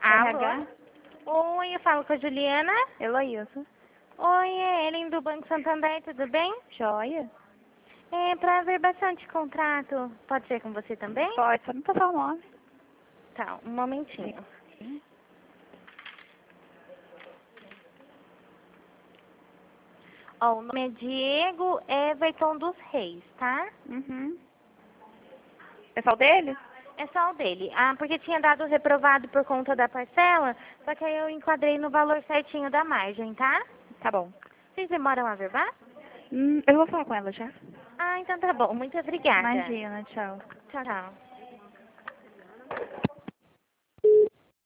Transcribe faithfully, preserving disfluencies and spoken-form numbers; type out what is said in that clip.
Alô? R H? Oi, eu falo com a Juliana. Heloísa. Oi, é Ellen do Banco Santander, tudo bem? Joia? É para averbação de contrato. Pode ser com você também? Pode, só me passar o nome. Tá, um momentinho. Sim. Ó, o nome é Diego Everton dos Reis, tá? Uhum. É só o dele? É só o dele. Ah, porque tinha dado reprovado por conta da parcela, só que aí eu enquadrei no valor certinho da margem, tá? Tá bom. Vocês demoram a averbar? Hum, eu vou falar com ela já. Ah, então tá bom. Muito obrigada. Imagina, tchau. Tchau, tchau.